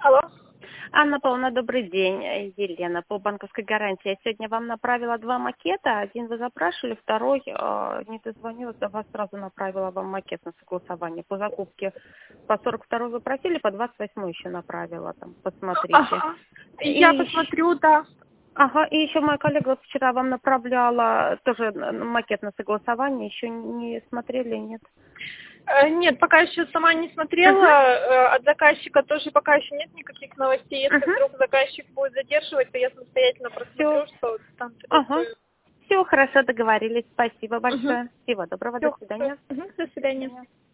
Алло. Анна Павловна, добрый день. Елена, по банковской гарантии. Я сегодня вам направила 2 макета. Один вы запрашивали, второй не дозвонилась, а вас сразу направила вам макет на согласование. По закупке по 42-й вы просили, по 28-й еще направила. Там, посмотрите. Ага. Я И, посмотрю, да. ага, и еще моя коллега вот вчера вам направляла тоже макет на согласование. Еще не смотрели, нет? Нет, пока еще сама не смотрела. Угу. От заказчика тоже пока еще нет никаких новостей. Если Угу. вдруг заказчик будет задерживать, то я самостоятельно Все. просмотрю, что там Ага. требует. Все хорошо, договорились. Спасибо Угу. большое. Всего доброго, до Все. свидания. До До свидания. свидания.